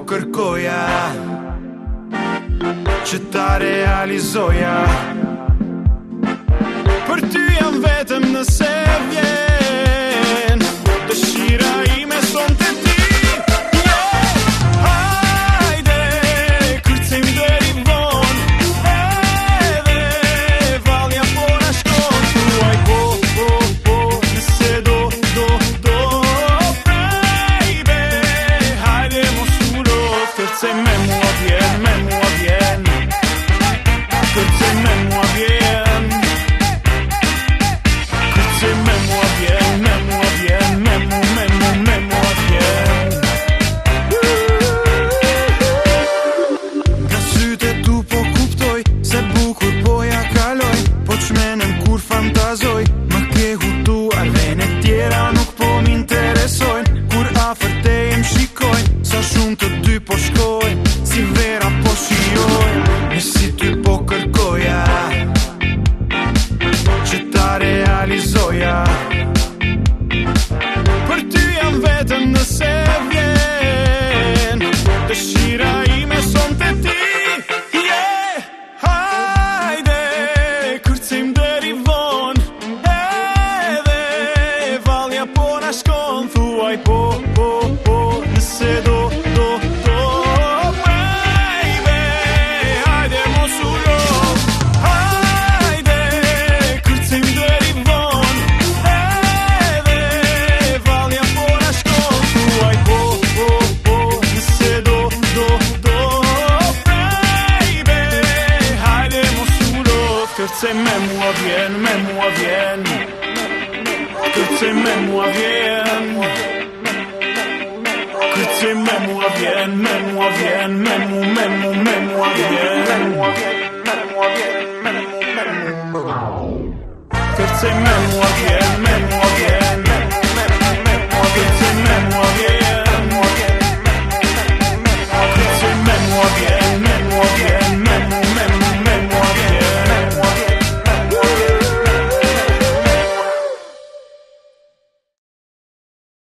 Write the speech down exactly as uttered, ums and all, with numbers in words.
kërkoja që ta realizoja. Për ty jam vetëm nëse vjen dëshira ime sonte ti. Kërcej me mua vjen, me mua vjen. Kërcej me mua vjen. Kërcej me mua vjen, me mua vjen, me mu, me mu, me mua vjen. Kërcej me mua vjen, me